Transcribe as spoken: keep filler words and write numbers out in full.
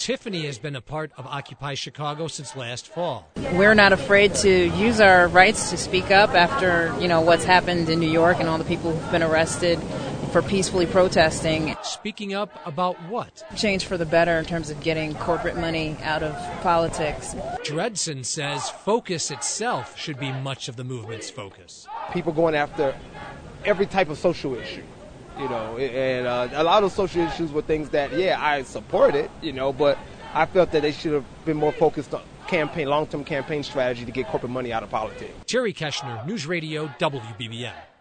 Tiffany has been a part of Occupy Chicago since last fall. We're not afraid to use our rights to speak up after, you know, what's happened in New York and all the people who've been arrested for peacefully protesting. Speaking up about what? Change for the better in terms of getting corporate money out of politics. Dredson says focus itself should be much of the movement's focus. People going after every type of social issue. You know, and uh, a lot of social issues were things that, yeah, I supported, you know, but I felt that they should have been more focused on campaign, long-term campaign strategy to get corporate money out of politics. Terry Keshner, News Radio, W B B M.